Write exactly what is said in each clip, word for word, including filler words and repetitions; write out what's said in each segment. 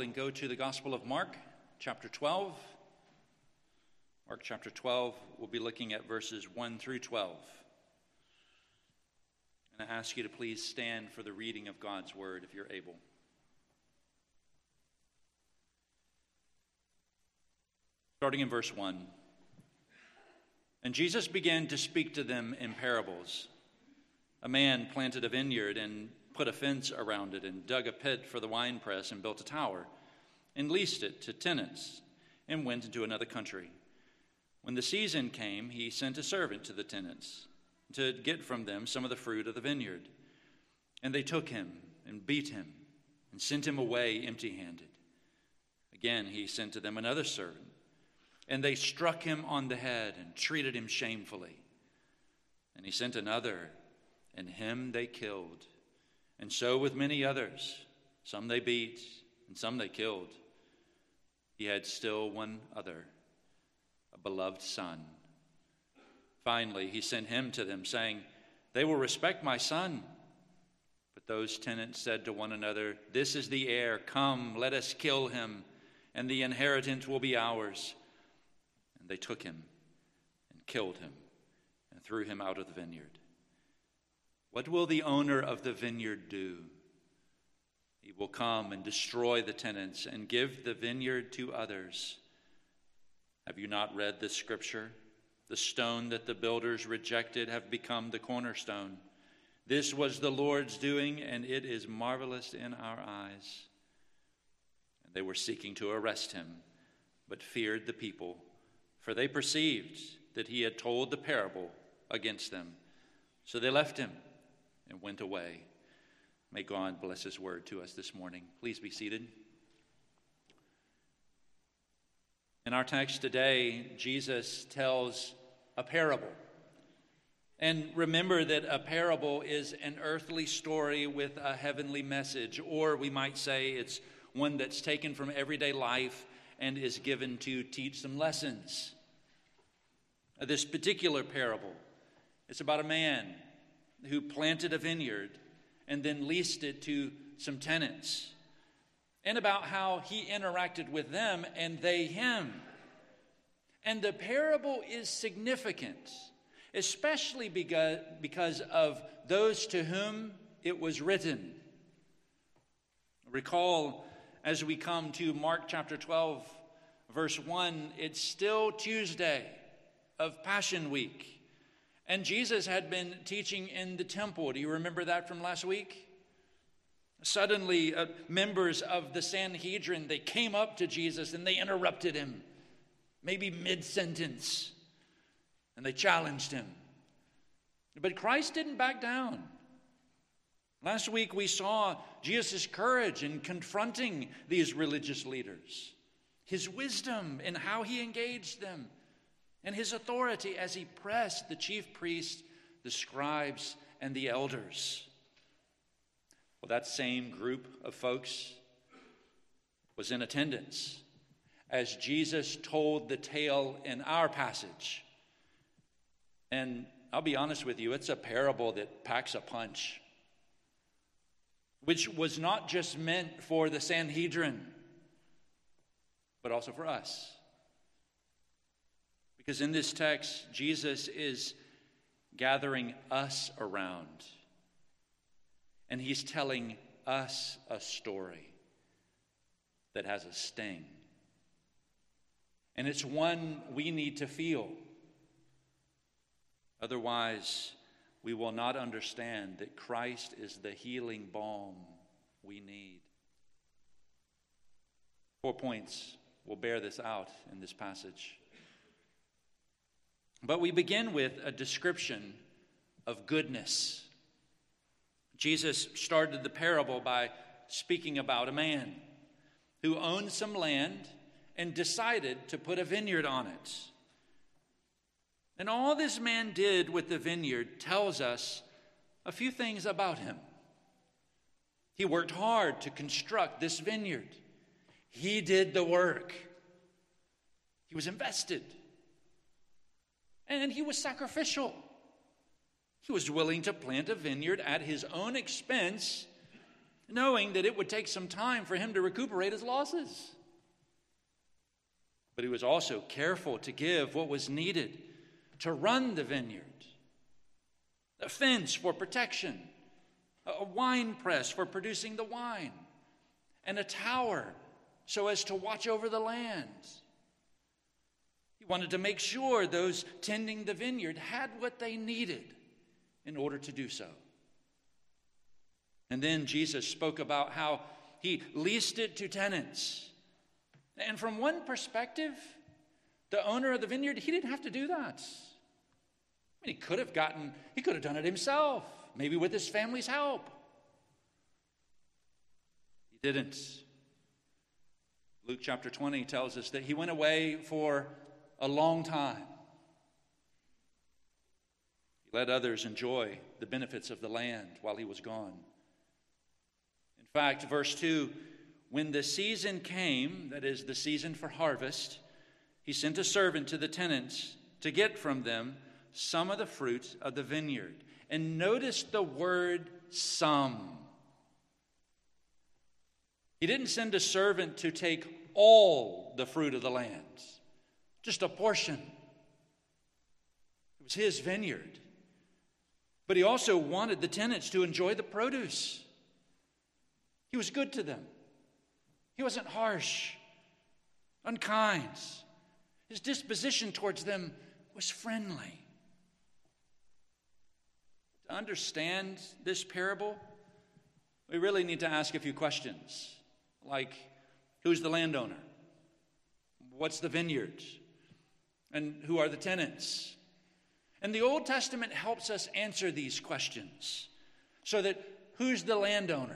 Bible and go to the Gospel of Mark, chapter twelve. Mark chapter twelve, we'll be looking at verses one through twelve. And I ask you to please stand for the reading of God's word if you're able. Starting in verse one. And Jesus began to speak to them in parables. A man planted a vineyard and put a fence around it and dug a pit for the winepress and built a tower and leased it to tenants and went into another country. When the season came, he sent a servant to the tenants to get from them some of the fruit of the vineyard. And they took him and beat him and sent him away empty-handed. Again, he sent to them another servant, and they struck him on the head and treated him shamefully. And he sent another, and him they killed. And so with many others, some they beat, and some they killed. He had still one other, a beloved son. Finally, he sent him to them, saying, "They will respect my son." But those tenants said to one another, "This is the heir. Come, let us kill him, and the inheritance will be ours." And they took him and killed him and threw him out of the vineyard. What will the owner of the vineyard do? He will come and destroy the tenants and give the vineyard to others. Have you not read this scripture? The stone that the builders rejected have become the cornerstone. This was the Lord's doing, and it is marvelous in our eyes. And they were seeking to arrest him, but feared the people, for they perceived that he had told the parable against them. So they left him and went away. May God bless his word to us this morning. Please be seated. In our text today, Jesus tells a parable. And remember that a parable is an earthly story with a heavenly message, or we might say it's one that's taken from everyday life and is given to teach some lessons. This particular parable, it's about a man who planted a vineyard and then leased it to some tenants, and about how he interacted with them and they him. And the parable is significant, especially because, because of those to whom it was written. Recall, as we come to Mark chapter twelve, verse one, it's still Tuesday of Passion Week. And Jesus had been teaching in the temple. Do you remember that from last week? Suddenly, uh, members of the Sanhedrin, they came up to Jesus and they interrupted him, maybe mid-sentence, and they challenged him. But Christ didn't back down. Last week, we saw Jesus' courage in confronting these religious leaders, his wisdom in how he engaged them, and his authority as he pressed the chief priests, the scribes, and the elders. Well, that same group of folks was in attendance as Jesus told the tale in our passage. And I'll be honest with you, it's a parable that packs a punch, which was not just meant for the Sanhedrin, but also for us. Because in this text, Jesus is gathering us around, and he's telling us a story that has a sting. And it's one we need to feel. Otherwise, we will not understand that Christ is the healing balm we need. Four points will bear this out in this passage. But we begin with a description of goodness. Jesus started the parable by speaking about a man who owned some land and decided to put a vineyard on it. And all this man did with the vineyard tells us a few things about him. He worked hard to construct this vineyard. He did the work. He was invested. And he was sacrificial. He was willing to plant a vineyard at his own expense knowing that it would take some time for him to recuperate his losses. But he was also careful to give what was needed to run the vineyard. A fence for protection, a wine press for producing the wine, and a tower so as to watch over the land. He wanted to make sure those tending the vineyard had what they needed in order to do so. And then Jesus spoke about how he leased it to tenants. And from one perspective, the owner of the vineyard, he didn't have to do that. I mean, he could have gotten, he could have done it himself, maybe with his family's help. He didn't. Luke chapter twenty tells us that he went away for a long time. He let others enjoy the benefits of the land while he was gone. In fact, verse two, when the season came, that is the season for harvest, he sent a servant to the tenants to get from them some of the fruit of the vineyard. And notice the word some. He didn't send a servant to take all the fruit of the land, just a portion. It was his vineyard. But he also wanted the tenants to enjoy the produce. He was good to them. He wasn't harsh, unkind. His disposition towards them was friendly. To understand this parable, we really need to ask a few questions, like, who's the landowner? What's the vineyard? And who are the tenants? And the Old Testament helps us answer these questions. So that, who's the landowner?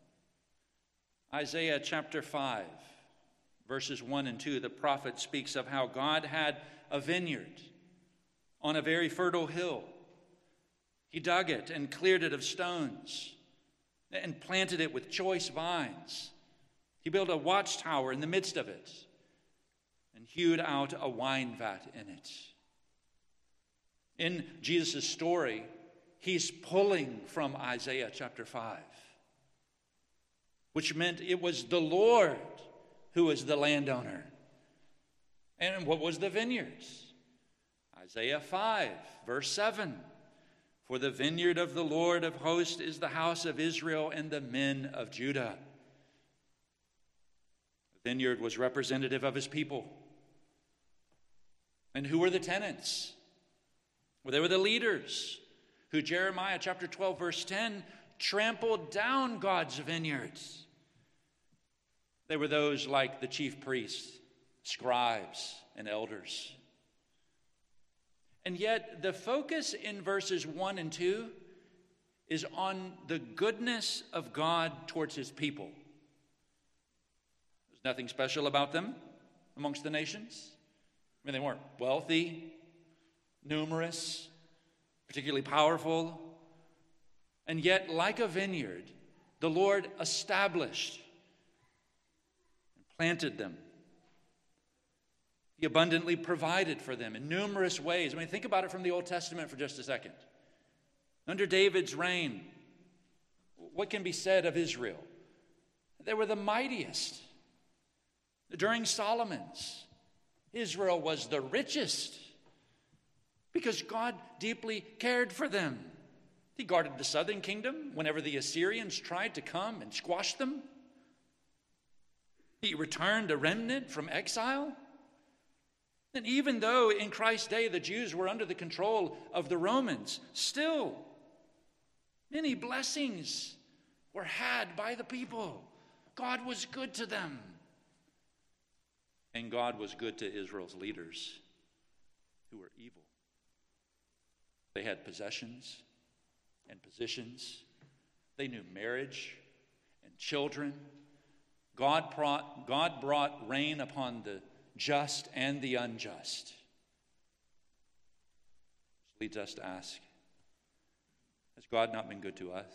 Isaiah chapter five, verses one and two, the prophet speaks of how God had a vineyard on a very fertile hill. He dug it and cleared it of stones and planted it with choice vines. He built a watchtower in the midst of it and hewed out a wine vat in it. In Jesus' story, he's pulling from Isaiah chapter five, which meant it was the Lord who was the landowner. And what was the vineyards? Isaiah five, verse seven. For the vineyard of the Lord of hosts is the house of Israel and the men of Judah. The vineyard was representative of his people. And who were the tenants? Well, they were the leaders who Jeremiah chapter twelve, verse ten, trampled down God's vineyards. They were those like the chief priests, scribes, and elders. And yet, the focus in verses one and two is on the goodness of God towards his people. There's nothing special about them amongst the nations. I mean, they weren't wealthy, numerous, particularly powerful. And yet, like a vineyard, the Lord established and planted them. He abundantly provided for them in numerous ways. I mean, think about it from the Old Testament for just a second. Under David's reign, what can be said of Israel? They were the mightiest. During Solomon's, Israel was the richest because God deeply cared for them. He guarded the southern kingdom whenever the Assyrians tried to come and squash them. He returned a remnant from exile. And even though in Christ's day the Jews were under the control of the Romans, still many blessings were had by the people. God was good to them. And God was good to Israel's leaders who were evil. They had possessions and positions. They knew marriage and children. God brought, God brought rain upon the just and the unjust. Which leads us to ask, has God not been good to us?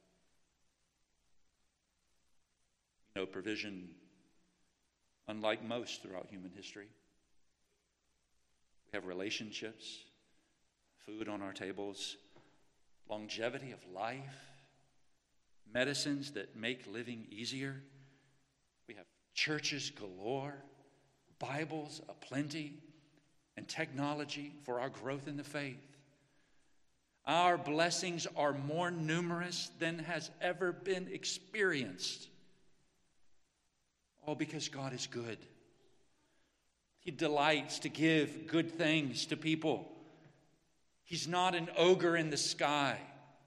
You know, provision unlike most throughout human history. We have relationships, food on our tables, longevity of life, medicines that make living easier. We have churches galore, Bibles aplenty, and technology for our growth in the faith. Our blessings are more numerous than has ever been experienced. All because God is good. He delights to give good things to people. He's not an ogre in the sky.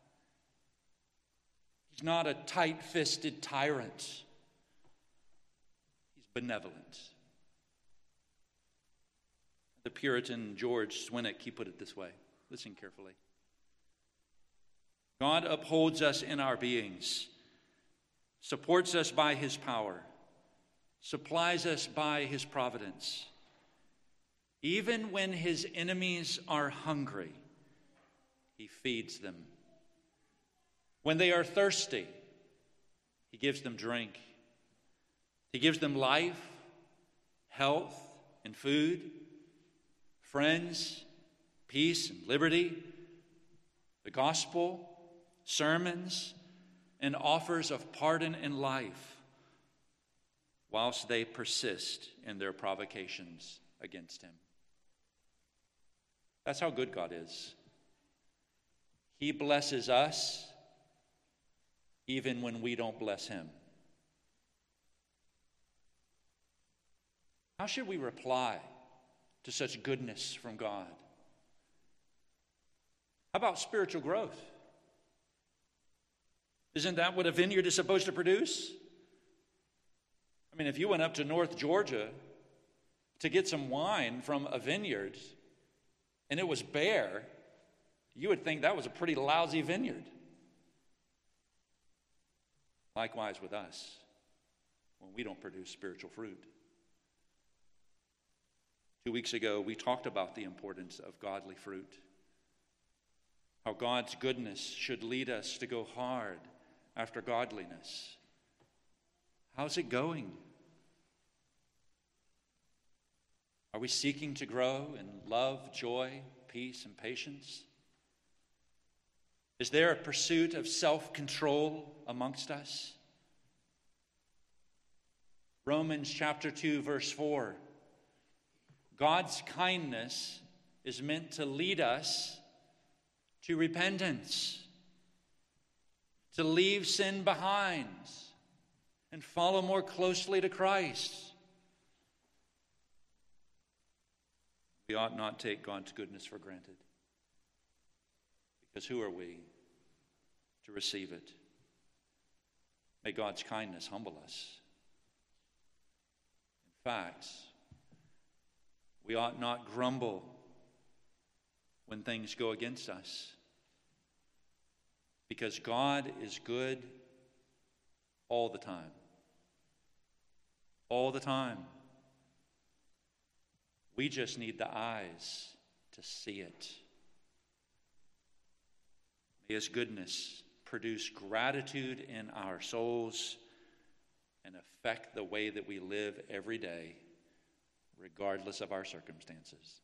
He's not a tight-fisted tyrant. He's benevolent. The Puritan George Swinnock, he put it this way. Listen carefully. God upholds us in our beings, supports us by his power, supplies us by his providence. Even when his enemies are hungry, he feeds them. When they are thirsty, he gives them drink. He gives them life, health, and food, friends, peace, and liberty, the gospel, sermons, and offers of pardon and life, whilst they persist in their provocations against him. That's how good God is. He blesses us even when we don't bless him. How should we reply to such goodness from God? How about spiritual growth? Isn't that what a vineyard is supposed to produce? I mean, if you went up to North Georgia to get some wine from a vineyard and it was bare, you would think that was a pretty lousy vineyard. Likewise with us, when we don't produce spiritual fruit. Two weeks ago, we talked about the importance of godly fruit. How God's goodness should lead us to go hard after godliness. How's it going? Are we seeking to grow in love, joy, peace, and patience? Is there a pursuit of self-control amongst us? Romans chapter two, verse four. God's kindness is meant to lead us to repentance, to leave sin behind and follow more closely to Christ. We ought not take God's goodness for granted, because who are we to receive it? May God's kindness humble us. In fact, we ought not grumble when things go against us, because God is good all the time. All the time. We just need the eyes to see it. May his goodness produce gratitude in our souls and affect the way that we live every day, regardless of our circumstances.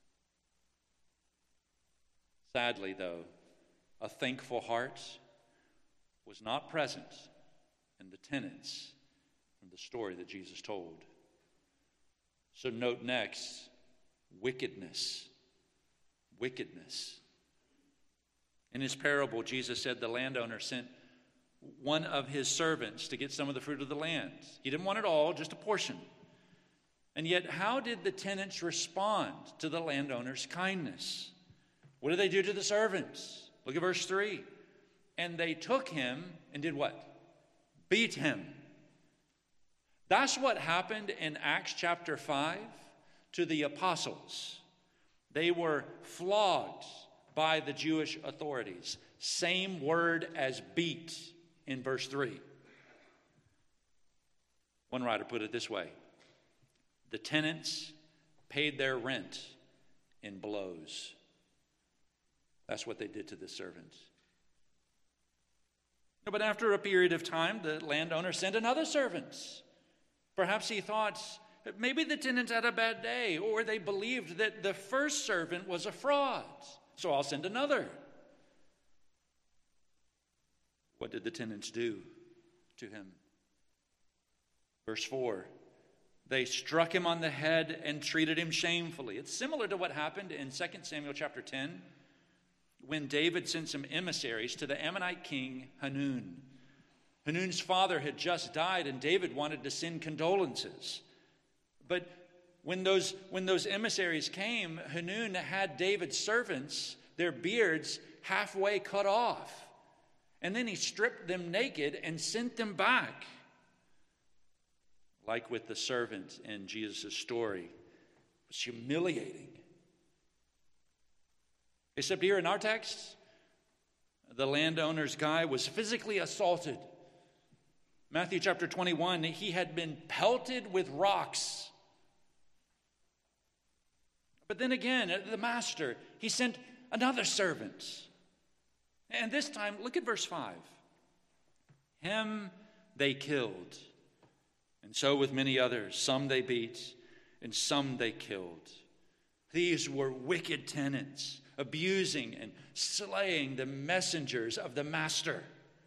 Sadly, though, a thankful heart was not present in the tenants from the story that Jesus told. So note next, wickedness. Wickedness. In his parable, Jesus said the landowner sent one of his servants to get some of the fruit of the land. He didn't want it all, just a portion. And yet, how did the tenants respond to the landowner's kindness? What did they do to the servants? Look at verse three. And they took him and did what? Beat him. That's what happened in Acts chapter five to the apostles. They were flogged by the Jewish authorities. Same word as beat in verse three. One writer put it this way. The tenants paid their rent in blows. That's what they did to the servants. But after a period of time, the landowner sent another servant. Perhaps he thought maybe the tenants had a bad day, or they believed that the first servant was a fraud, so I'll send another. What did the tenants do? to him. Verse four, they struck him on the head and treated him shamefully. It's similar to what happened in Second Samuel chapter ten when David sent some emissaries to the Ammonite king Hanun. Hanun's father had just died, and David wanted to send condolences. But when those, when those emissaries came, Hanun had David's servants, their beards, halfway cut off. And then he stripped them naked and sent them back. Like with the servant in Jesus' story, it was humiliating. Except here in our text, the landowner's guy was physically assaulted. Matthew chapter twenty-one, he had been pelted with rocks. But then again, the master, he sent another servant. And this time, look at verse five. Him they killed. And so with many others, some they beat, and some they killed. These were wicked tenants, abusing and slaying the messengers of the master.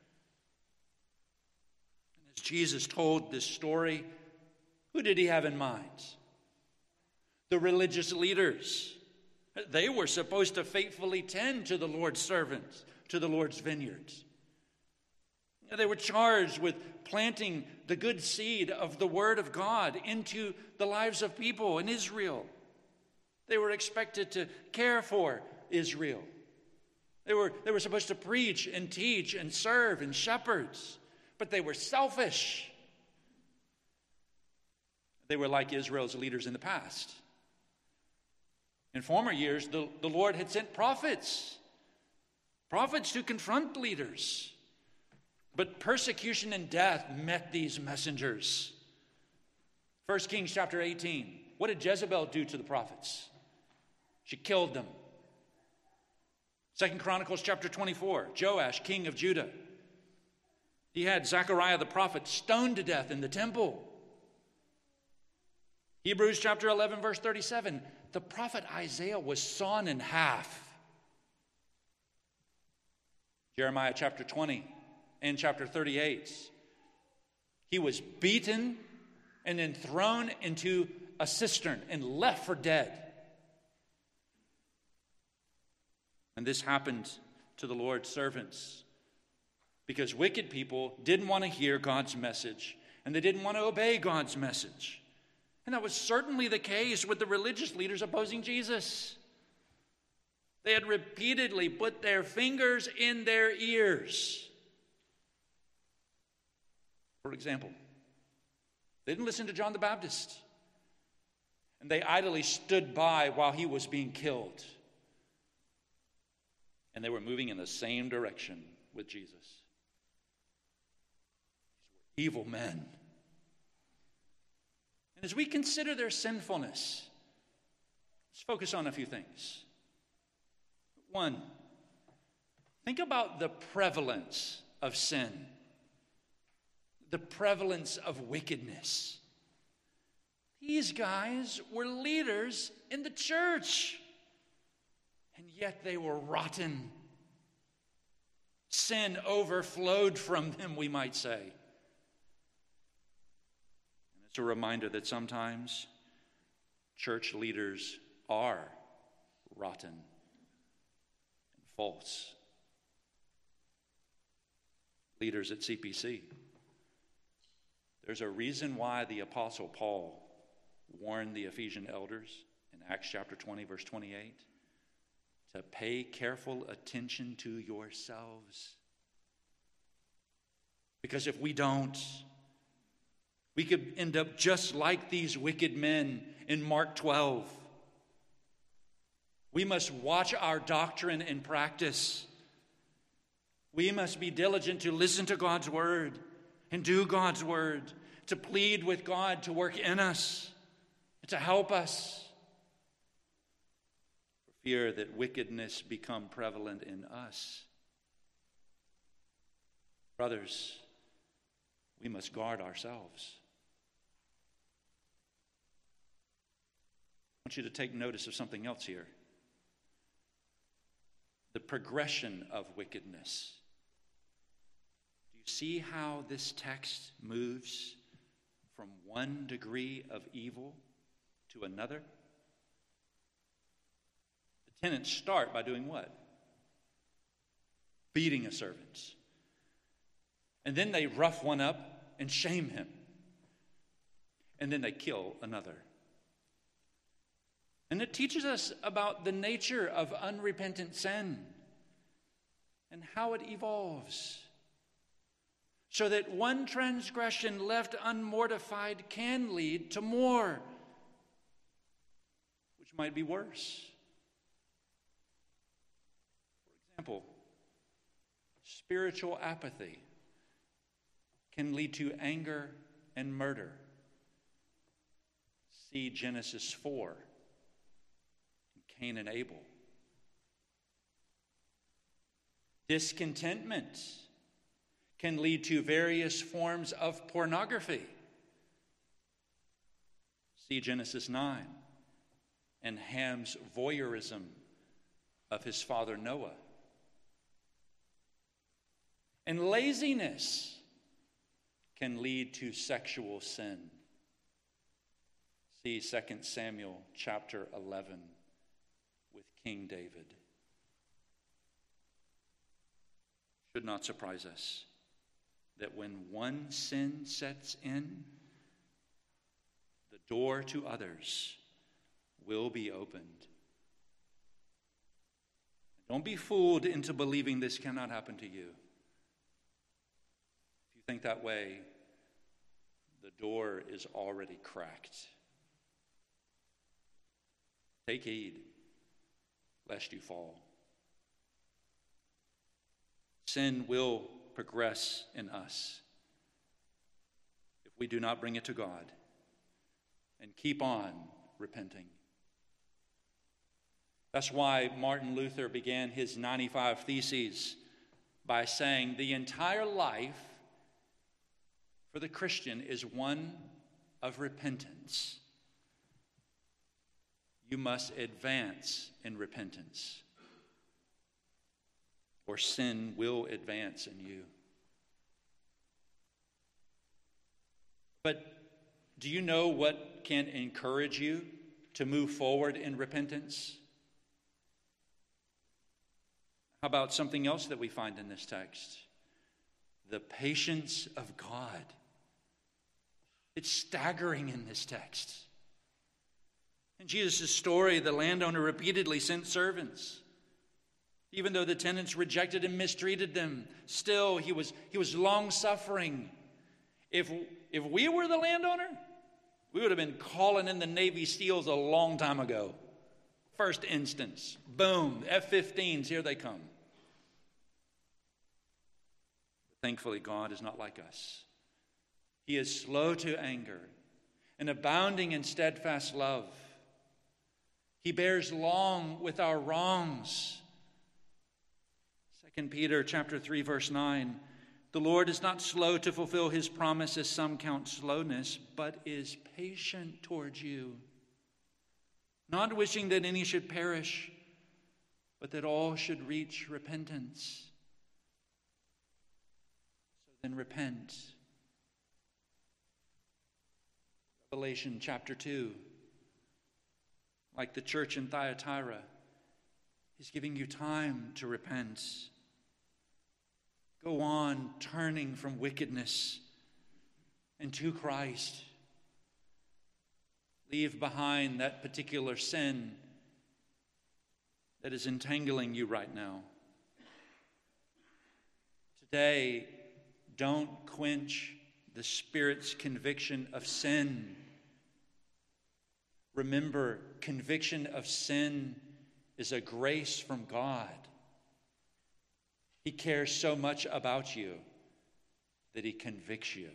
And as Jesus told this story, who did he have in mind? The religious leaders. They were supposed to faithfully tend to the Lord's servants, to the Lord's vineyards. They were charged with planting the good seed of the Word of God into the lives of people in Israel. They were expected to care for Israel. They were, they were supposed to preach and teach and serve and shepherd, but they were selfish. They were like Israel's leaders in the past. In former years, the, the Lord had sent prophets, prophets to confront leaders. But persecution and death met these messengers. First Kings chapter eighteen. What did Jezebel do to the prophets? She killed them. Second Chronicles chapter twenty-four. Joash, king of Judah. He had Zechariah the prophet stoned to death in the temple. Hebrews chapter eleven, verse thirty-seven. The prophet Isaiah was sawn in half. Jeremiah chapter twenty. In chapter thirty-eight, he was beaten and then thrown into a cistern and left for dead. And this happened to the Lord's servants because wicked people didn't want to hear God's message and they didn't want to obey God's message. And that was certainly the case with the religious leaders opposing Jesus. They had repeatedly put their fingers in their ears. For example, they didn't listen to John the Baptist, and they idly stood by while he was being killed. And they were moving in the same direction with Jesus. These were evil men. And as we consider their sinfulness, let's focus on a few things. One, think about the prevalence of sin. The prevalence of wickedness. These guys were leaders in the church, and yet they were rotten. Sin overflowed from them, we might say. And it's a reminder that sometimes church leaders are rotten and false. Leaders at C P C. There's a reason why the Apostle Paul warned the Ephesian elders in Acts chapter twenty, verse twenty-eight, to pay careful attention to yourselves. Because if we don't, we could end up just like these wicked men in Mark twelve. We must watch our doctrine and practice. We must be diligent to listen to God's word and do God's word, to plead with God to work in us, to help us. For fear that wickedness become prevalent in us. Brothers, we must guard ourselves. I want you to take notice of something else here. The progression of wickedness. Do you see how this text moves from one degree of evil to another? The tenants start by doing what? Beating a servant. And then they rough one up and shame him. And then they kill another. And it teaches us about the nature of unrepentant sin and how it evolves, so that one transgression left unmortified can lead to more, which might be worse. For example, spiritual apathy can lead to anger and murder. See Genesis four, Cain and Abel. Discontentment can lead to various forms of pornography. See Genesis nine and Ham's voyeurism of his father Noah. And laziness can lead to sexual sin. See Second Samuel chapter eleven with King David. Should not surprise us that when one sin sets in, the door to others will be opened. Don't be fooled into believing this cannot happen to you. If you think that way, the door is already cracked. Take heed, lest you fall. Sin will progress in us if we do not bring it to God and keep on repenting. That's why Martin Luther began his ninety-five Theses by saying the entire life for the Christian is one of repentance. You must advance in repentance, or sin will advance in you. But do you know what can encourage you to move forward in repentance? How about something else that we find in this text? The patience of God. It's staggering in this text. In Jesus' story, the landowner repeatedly sent servants. Even though the tenants rejected and mistreated them, still he was, he was long-suffering. If, if we were the landowner, we would have been calling in the Navy SEALs a long time ago. First instance, boom, F fifteens, here they come. Thankfully, God is not like us. He is slow to anger and abounding in steadfast love. He bears long with our wrongs. Second Peter chapter three, verse nine, the Lord is not slow to fulfill his promise, as some count slowness, but is patient towards you, not wishing that any should perish, but that all should reach repentance. So then repent. Revelation chapter two, like the church in Thyatira, he's giving you time to repent. Go on turning from wickedness and to Christ. Leave behind that particular sin that is entangling you right now. Today, don't quench the Spirit's conviction of sin. Remember, conviction of sin is a grace from God. He cares so much about you that he convicts you.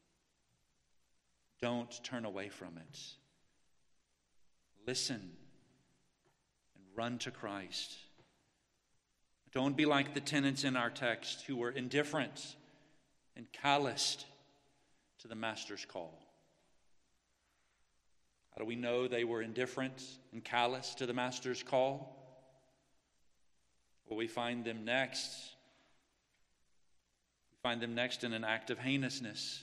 Don't turn away from it. Listen and run to Christ. Don't be like the tenants in our text who were indifferent and calloused to the master's call. How do we know they were indifferent and callous to the master's call? Well, we find them next. We We find them next in an act of heinousness.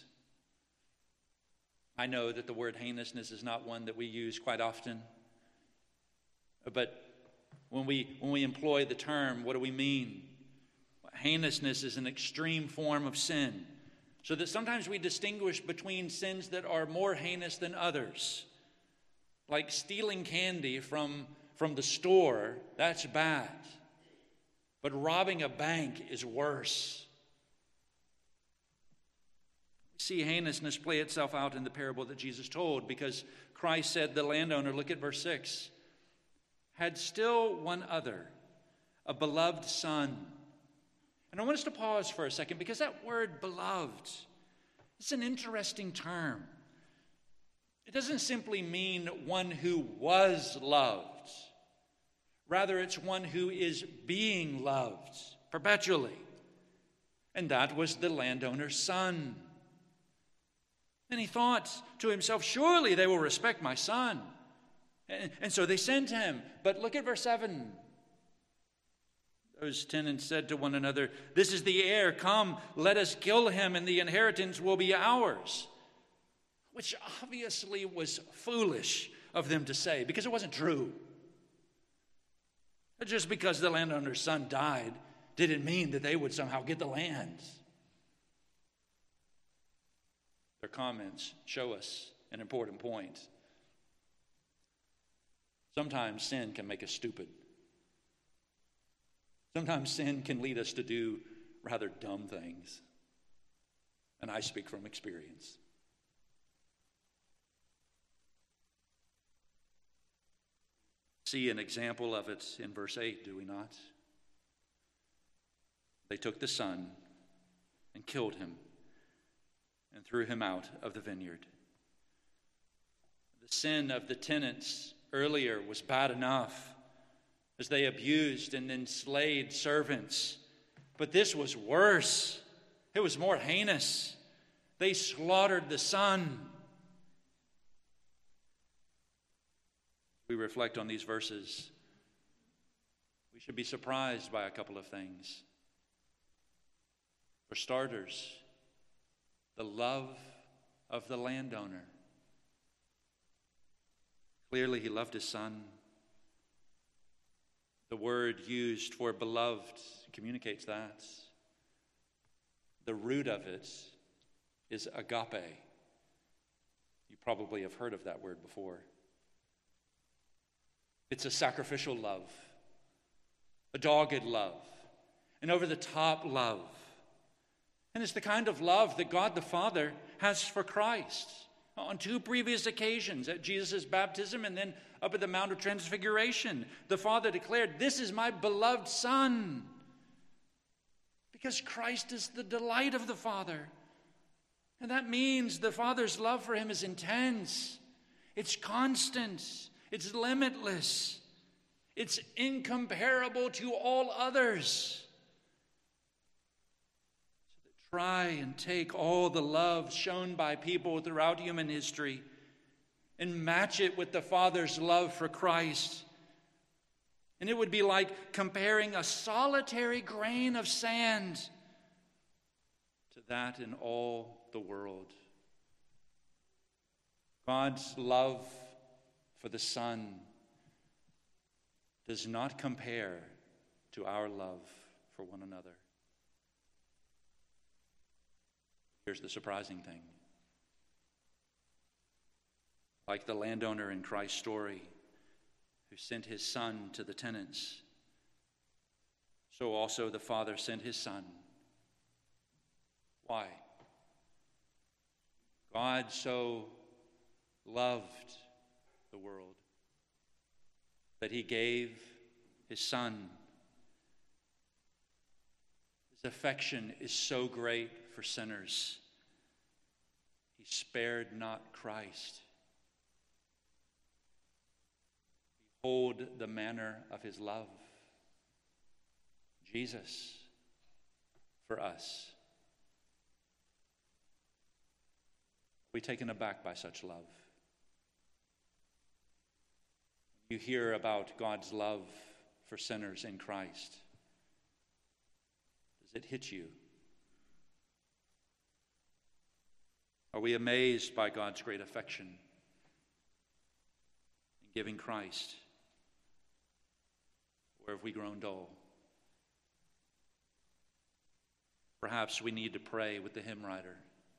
I know that the word heinousness is not one that we use quite often, but when we when we employ the term, what do we mean? Heinousness is an extreme form of sin, so that sometimes we distinguish between sins that are more heinous than others. Like stealing candy from, from the store, that's bad. But robbing a bank is worse. We see heinousness play itself out in the parable that Jesus told, because Christ said the landowner, look at verse six, had still one other, a beloved son. And I want us to pause for a second, because that word beloved, it's an interesting term. It doesn't simply mean one who was loved. Rather, it's one who is being loved perpetually. And that was the landowner's son. And he thought to himself, surely they will respect my son. And, and so they sent him. But look at verse seven. Those tenants said to one another, this is the heir. Come, let us kill him, and the inheritance will be ours. Which obviously was foolish of them to say, because it wasn't true. Just because the landowner's son died didn't mean that they would somehow get the land. Their comments show us an important point. Sometimes sin can make us stupid. Sometimes sin can lead us to do rather dumb things. And I speak from experience. See an example of it in verse eight, do we not? They took the son and killed him and threw him out of the vineyard. The sin of the tenants earlier was bad enough, as they abused and enslaved servants. But this was worse. It was more heinous. They slaughtered the son. We reflect on these verses, we should be surprised by a couple of things. For starters, the love of the landowner. Clearly, he loved his son. The word used for beloved communicates that. The root of it is agape. You probably have heard of that word before. It's a sacrificial love, a dogged love, an over-the-top love. And it's the kind of love that God the Father has for Christ. On two previous occasions, at Jesus' baptism and then up at the Mount of Transfiguration, the Father declared, this is my beloved Son. Because Christ is the delight of the Father. And that means the Father's love for him is intense. It's constant. It's limitless. It's incomparable to all others. So that try and take all the love shown by people throughout human history and match it with the Father's love for Christ. And it would be like comparing a solitary grain of sand to that in all the world. God's love for the Son does not compare to our love for one another. Here's the surprising thing. Like the landowner in Christ's story who sent his son to the tenants, so also the Father sent his Son. Why? God so loved the world that he gave his Son. His affection is so great for sinners. He spared not Christ. Behold the manner of his love. Jesus for us. Are we taken aback by such love? You hear about God's love for sinners in Christ. Does it hit you? Are we amazed by God's great affection in giving Christ? Or have we grown dull? Perhaps we need to pray with the hymn writer.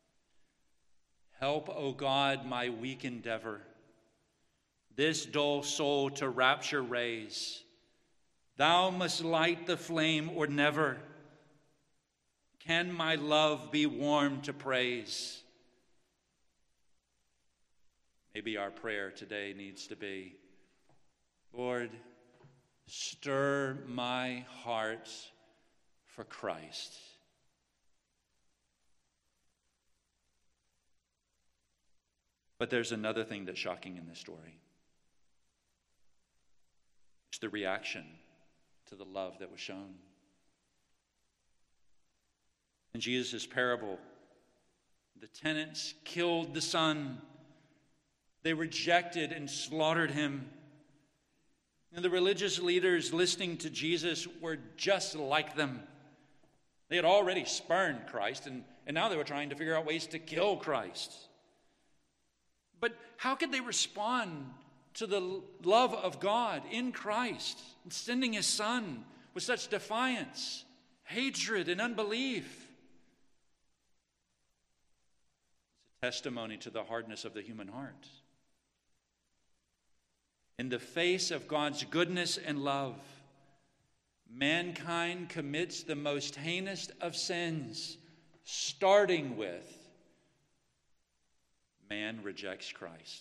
Help, O God, my weak endeavor, this dull soul to rapture raise. Thou must light the flame or never can my love be warm to praise. Maybe our prayer today needs to be, Lord, stir my heart for Christ. But there's another thing that's shocking in this story. It's the reaction to the love that was shown. In Jesus' parable, the tenants killed the son. They rejected and slaughtered him. And the religious leaders listening to Jesus were just like them. They had already spurned Christ, and, and now they were trying to figure out ways to kill Christ. But how could they respond to the love of God in Christ, and sending his Son with such defiance, hatred, and unbelief? It's a testimony to the hardness of the human heart. In the face of God's goodness and love, mankind commits the most heinous of sins, starting with man rejects Christ.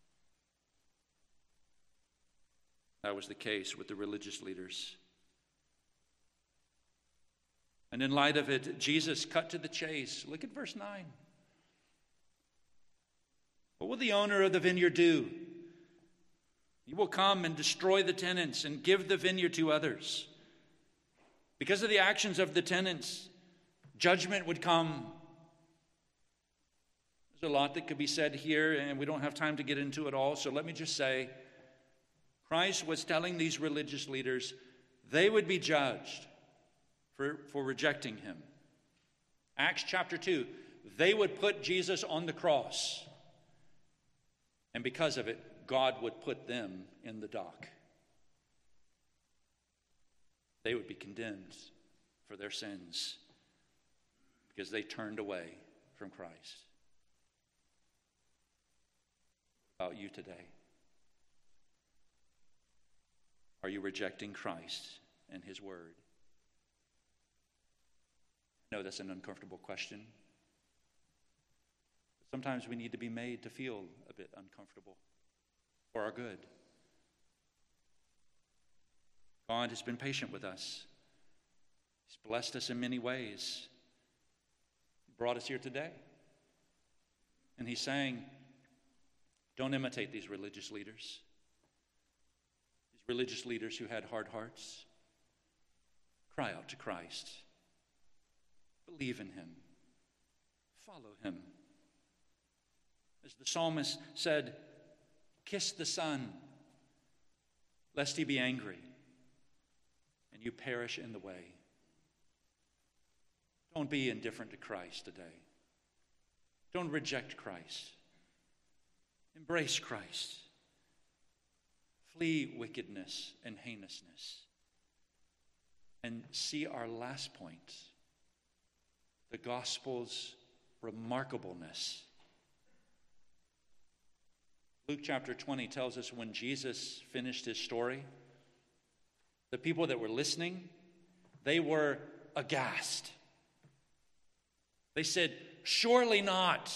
That was the case with the religious leaders. And in light of it, Jesus cut to the chase. Look at verse nine. What will the owner of the vineyard do? He will come and destroy the tenants and give the vineyard to others. Because of the actions of the tenants, judgment would come. There's a lot that could be said here, and we don't have time to get into it all, so let me just say, Christ was telling these religious leaders they would be judged for, for rejecting him. Acts chapter two, they would put Jesus on the cross, and because of it, God would put them in the dock. They would be condemned for their sins because they turned away from Christ. About you today? Are you rejecting Christ and his word? No, that's an uncomfortable question. Sometimes we need to be made to feel a bit uncomfortable for our good. God has been patient with us. He's blessed us in many ways. He brought us here today. And he's saying, don't imitate these religious leaders. These religious leaders who had hard hearts. Cry out to Christ. Believe in him. Follow him. As the psalmist said, kiss the Son, lest he be angry, and you perish in the way. Don't be indifferent to Christ today. Don't reject Christ. Embrace Christ. Flee wickedness and heinousness. And see our last point, the gospel's remarkableness. Luke chapter twenty tells us when Jesus finished his story, the people that were listening, they were aghast. They said, "Surely not."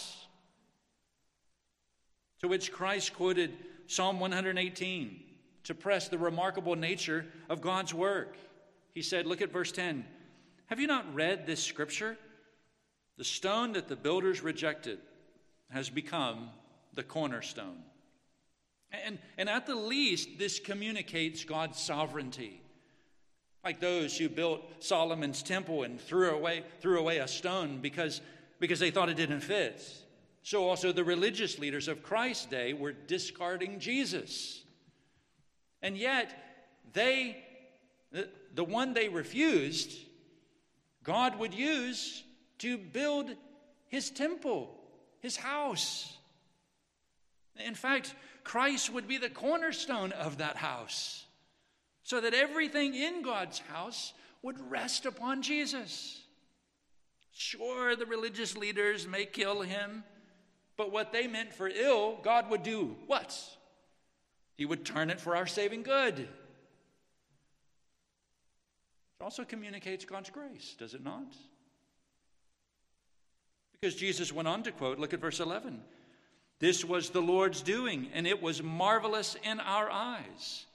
To which Christ quoted Psalm one eighteen to press the remarkable nature of God's work. He said, look at verse ten. Have you not read this scripture? The stone that the builders rejected has become the cornerstone. And, and at the least, this communicates God's sovereignty. Like those who built Solomon's temple and threw away, threw away a stone because, because they thought it didn't fit. So also the religious leaders of Christ's day were discarding Jesus. And yet, they, the, the one they refused, God would use to build his temple his house. In fact, Christ would be the cornerstone of that house, so that everything in God's house would rest upon Jesus. Sure, the religious leaders may kill him, but what they meant for ill, God would do what? He would turn it for our saving good. It also communicates God's grace, does it not? Because Jesus went on to quote, look at verse eleven. This was the Lord's doing, and it was marvelous in our eyes.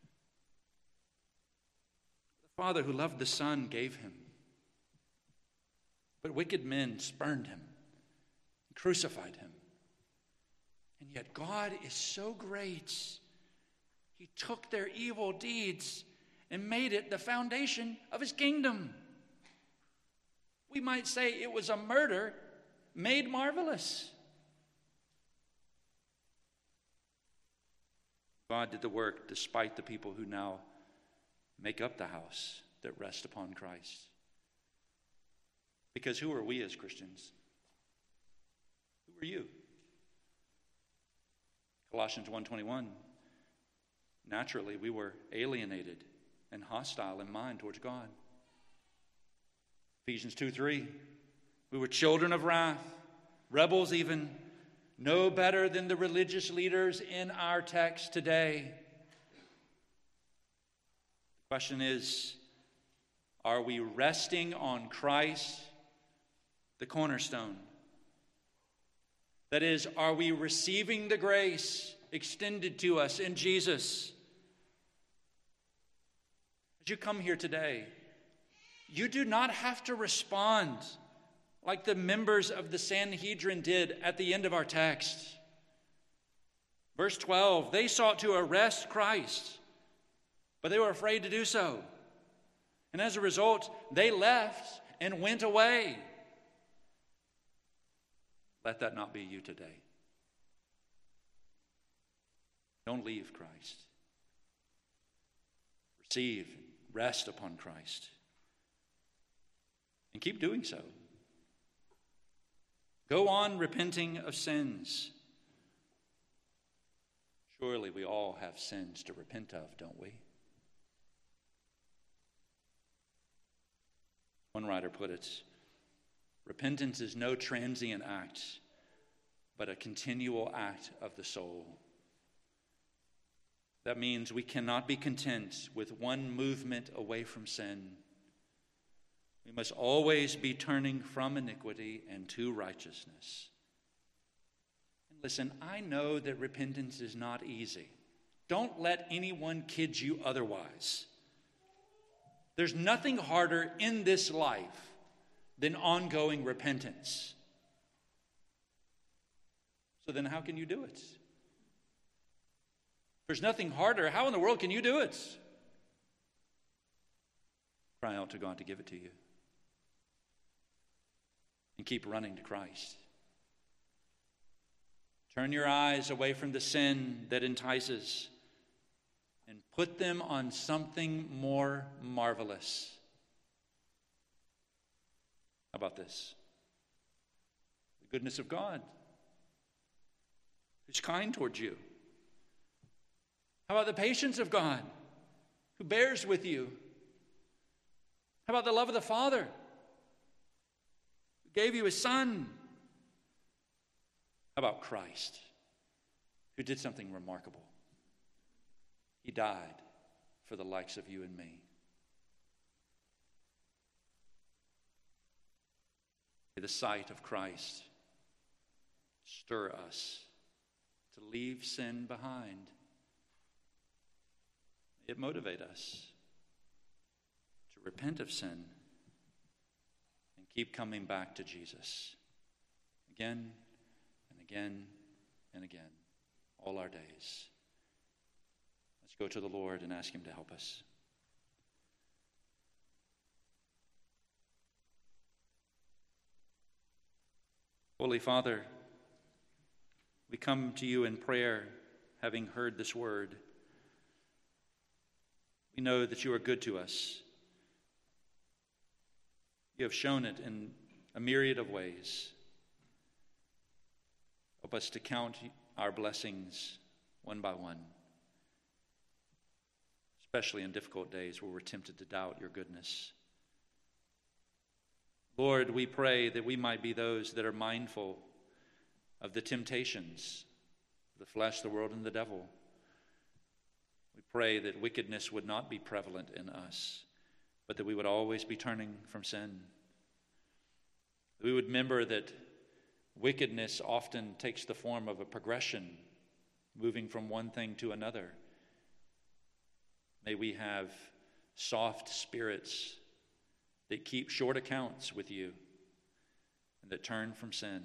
The Father who loved the Son gave him. But wicked men spurned him, crucified him. And yet God is so great. He took their evil deeds and made it the foundation of his kingdom. We might say it was a murder made marvelous. God did the work despite the people who now make up the house that rest upon Christ. Because who are we as Christians? Who are you? Colossians one twenty-one. Naturally, we were alienated and hostile in mind towards God. Ephesians two three. We were children of wrath, rebels even, no better than the religious leaders in our text today. The question is, are we resting on Christ, the cornerstone? That is, are we receiving the grace extended to us in Jesus? As you come here today, you do not have to respond like the members of the Sanhedrin did at the end of our text. Verse twelve, they sought to arrest Christ, but they were afraid to do so. And as a result, they left and went away. Let that not be you today. Don't leave Christ. Receive, rest upon Christ. And keep doing so. Go on repenting of sins. Surely we all have sins to repent of, don't we? One writer put it, repentance is no transient act, but a continual act of the soul. That means we cannot be content with one movement away from sin. We must always be turning from iniquity and to righteousness. And listen, I know that repentance is not easy. Don't let anyone kid you otherwise. There's nothing harder in this life than ongoing repentance. So then how can you do it? There's nothing harder. How in the world can you do it? Cry out to God to give it to you. And keep running to Christ. Turn your eyes away from the sin that entices and put them on something more marvelous. How about this? The goodness of God, who's kind towards you. How about the patience of God, who bears with you? How about the love of the Father, who gave you his Son? How about Christ, who did something remarkable? He died for the likes of you and me. May the sight of Christ stir us to leave sin behind. It motivate us to repent of sin and keep coming back to Jesus again and again and again, all our days. Let's go to the Lord and ask him to help us. Holy Father, we come to you in prayer, having heard this word. We know that you are good to us. You have shown it in a myriad of ways. Help us to count our blessings one by one, especially in difficult days where we're tempted to doubt your goodness. Lord, we pray that we might be those that are mindful of the temptations of the flesh, the world, and the devil. We pray that wickedness would not be prevalent in us, but that we would always be turning from sin. We would remember that wickedness often takes the form of a progression, moving from one thing to another. May we have soft spirits that keep short accounts with you and that turn from sin.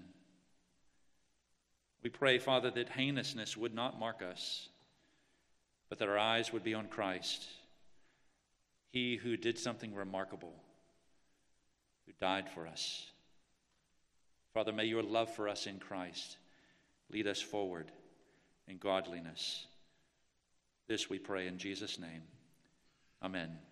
We pray, Father, that heinousness would not mark us, but that our eyes would be on Christ, he who did something remarkable, who died for us. Father, may your love for us in Christ lead us forward in godliness. This we pray in Jesus' name. Amen.